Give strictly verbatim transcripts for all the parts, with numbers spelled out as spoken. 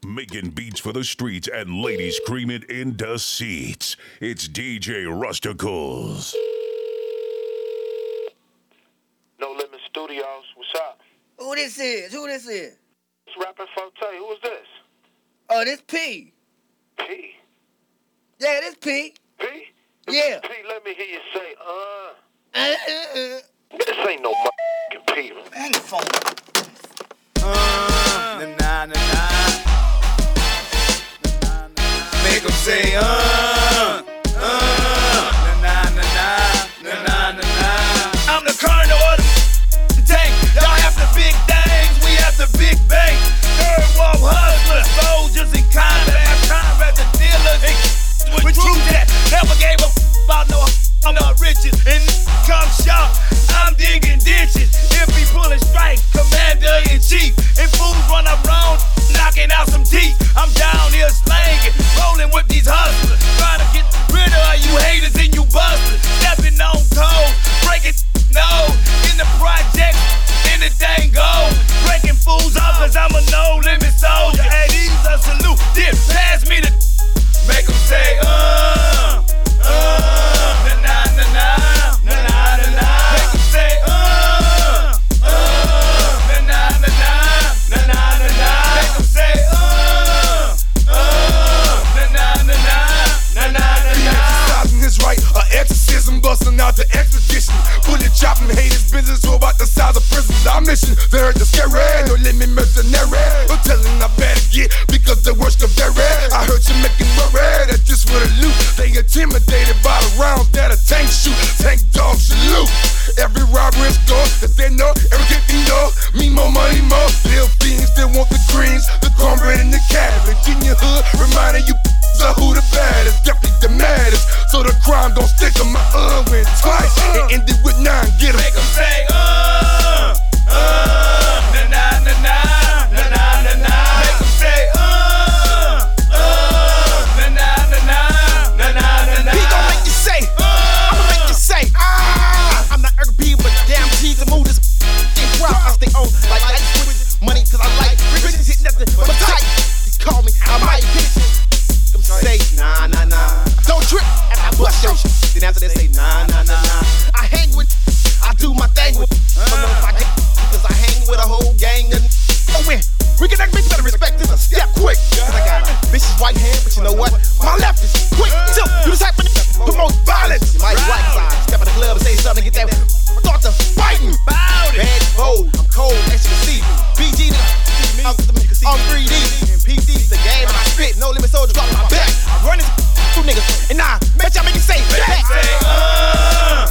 making beats for the streets and ladies screaming in the seats. It's D J Rusticles. No Limit Studios, what's up? Who this is? Who this is? It's Rappin' Forte, who is this? Oh, this P. P? Yeah, this P. P? Yeah. P, let me hear you say, uh. Uh, uh, uh. This ain't no motherfucking P. Hang the phone. Uh, na na na na. Make them say, uh, uh, na na na na na na na. I'm the colonel of the tank. Y'all have the big things, we have the big bank. Third world hustlers, soldiers in combat. My comrades are dealers and with true that never gave a f about no I'm the riches and come shop. I'm digging ditches. If he pullin' strike, commander in chief. And fools run around, knocking out some teeth. I'm down here slanging, rolling with these hustlers. Trying to get rid of you haters and you busters. Stepping on toes, breaking nose. In the project, anything goes. Breaking fools off cause I'm a no-limit soldier. Hey, these a salute. Then pass me the make them say, uh, uh. Busting out the expedition, bullet chopping haters, business all about the size of prisons. Our mission, they heard the scary, no limit mercenary. I'm telling I better get because the worst of their red. I heard you making worry that this for the loot. They intimidated by the rounds that a tank shoot. Tank dogs salute. Every robber is gone, that they know, everything they know. Me more money, more. Little fiends that want the greens, the cornbread and the cabbage. In your hood, reminding you of who the baddest, definitely the maddest. So the crime don't stick to my uh went twice and ended with nine. Get 'em. Make 'em say uh, uh, na na na na, na na na na. Make 'em say uh, uh, na na na na, na na na na. He gon' make you say, uh, I'ma make you say, ah. I'm not urban P, but damn cheese to move this crowd. I stay on like ice with money 'cause I like riches hit nothing but tight. Call me, I might get it. Say nah nah nah, don't trip as I bust your shit. Then after they say nah nah nah nah, I hang with, I do my thing with. I don't know if I get because I hang with a whole gang of. Oh win, we get that bitch better respect this a step quick. Cause I got a vicious right hand, but you know what? My left is quick. So you just happen to promote violence. You might be right side, step in the club and say something, get that thoughts of fighting. Bad, bold, I'm cold, as you can see. B G I'm three D, and P C's the game, and I spit. No limit soldiers drop my back. I run this two niggas, and nah, bet y'all make it say back. Say uh,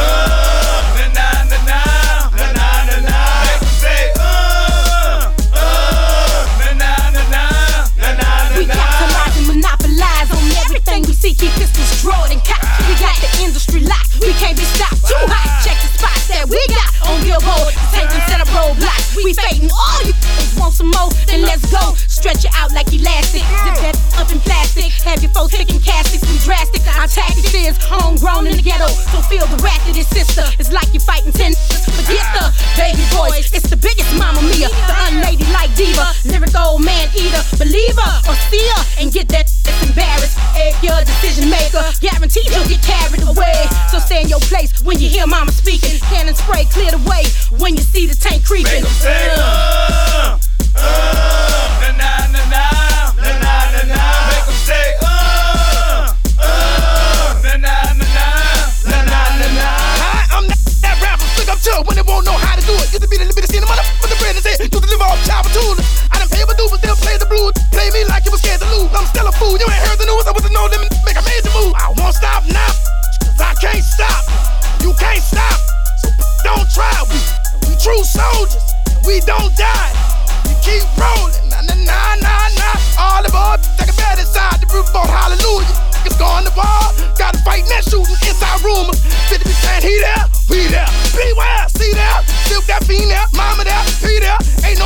uh, na na na na, na na na na. Make 'em say uh, uh, na na na na, na na na na. We capitalize and monopolize on everything we see. Keep pistols drawn and cocked. We got the industry locked. We can't be stopped. Too hot. Check the spots that we got on Billboard. Take them set up roadblocks. We fading all you want some more, then let's go. Stretch it out like elastic. Zip that up in plastic. Have your folks picking castics. We drastic. Our tactics is homegrown in the ghetto. So feel the wrath of this sister. It's like you're fighting ten. Forget the baby voice. It's the biggest mama mia. The unladylike diva. Lyric old man eater. Believer or seer. And get that it's embarrassed. Egg your decision maker. Guaranteed you'll get carried away. So stay in your place when you hear mama speaking. Cannon spray clear the way when you see the tank creeping. Make 'em say, uh, uh, na na na na, na na na na. Make 'em say, uh, uh, na na na na, na na na na. Hi, I'm that, that rapper, stick up too when they won't know how to do it. Used to be the limit to see the mother with the bread and say, used to live off chopper tools. I done paid my dues, but still play the blues. Play me like you was scared to lose. I'm still a fool, you ain't heard the news. I wasn't no limit, make a major move. I won't stop now, cause I can't stop. You can't stop, so don't try. We, we true soldiers, and we don't die. We keep rolling, nah nah nah nah nah. All the boys take a bed inside the roof boat, hallelujah. Niggas going to ball, gotta fight that shooting inside rumors. fifty percent he there, we there. Beware, see there, silk that fiend there, mama there, P there. Ain't